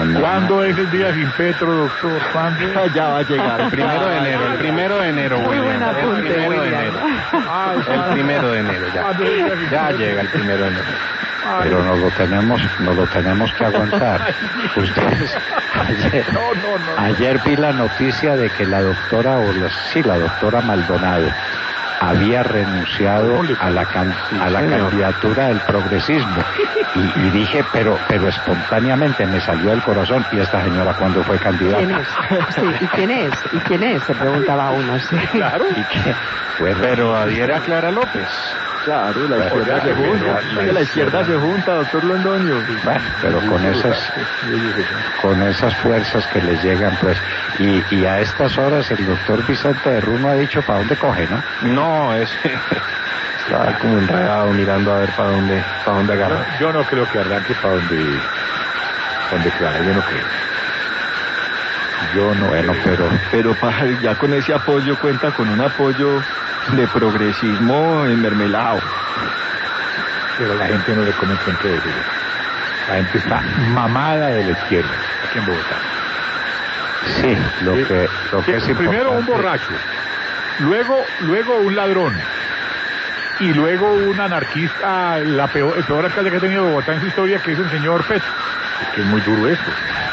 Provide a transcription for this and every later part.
¿Cuándo es el día sin Petro, doctor? ¿Cuándo? Ya va a llegar. El 1 de enero, Muy buen apunte, El 1 de William. enero. El 1 de enero, ya. ¿Cuándo es el día sin Ya Petro? llega el 1 de enero. Pero nos lo tenemos que aguantar. Ustedes, ayer vi la noticia de que la doctora Maldonado había renunciado a la candidatura del progresismo y dije, pero espontáneamente me salió del corazón, ¿y esta señora cuándo fue candidata? ¿Quién es? Sí, ¿y quién es? Se preguntaba uno, sí. Claro. ¿Y qué? Pues, Pero adhiera a Clara López. Claro, la izquierda se junta. La izquierda se junta, doctor Londoño. bueno, pero con esas fuerzas que les llegan, pues, y a estas horas el doctor Vicente de Runo ha dicho para dónde coge, ¿no? No, está como enredado mirando a ver para dónde agarra. Yo no creo que arranque para donde Clara, yo no creo. Yo no. Bueno, Pero ya con ese apoyo cuenta con un apoyo de progresismo enmermelado. Pero la gente no le come cuento de eso. La gente está mamada de la izquierda aquí en Bogotá. sí, lo que es importante. Primero un borracho, luego un ladrón, y luego un anarquista, el peor alcalde que ha tenido Bogotá en su historia, que es el señor Petro. Es que es muy duro esto.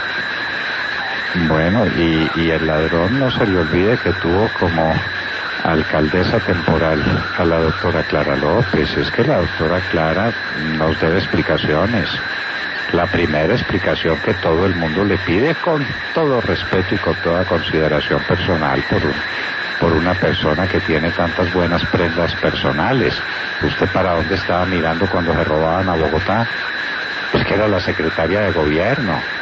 Bueno, y el ladrón no se le olvide que tuvo como alcaldesa temporal a la doctora Clara López. Es que la doctora Clara nos debe explicaciones. La primera explicación que todo el mundo le pide, con todo respeto y con toda consideración personal por una persona que tiene tantas buenas prendas personales. ¿Usted para dónde estaba mirando cuando se robaban a Bogotá? Pues que era la secretaria de gobierno.